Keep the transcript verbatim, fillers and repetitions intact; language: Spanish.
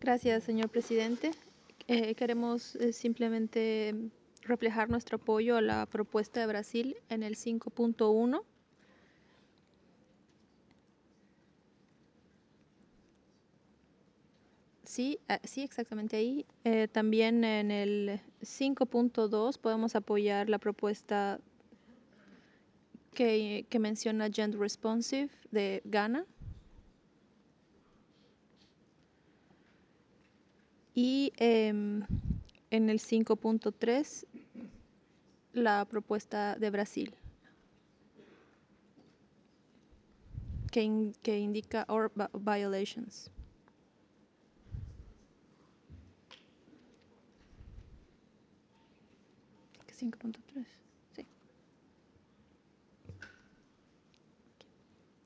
Gracias, señor presidente. Eh, queremos eh, simplemente reflejar nuestro apoyo a la propuesta de Brasil en el cinco punto uno. Sí, ah, sí, exactamente ahí. Eh, también en el cinco punto dos podemos apoyar la propuesta que, que menciona Gender Responsive de Ghana. Y em, en el cinco punto tres la propuesta de Brasil, que, in- que indica or vi- violations. cinco punto tres.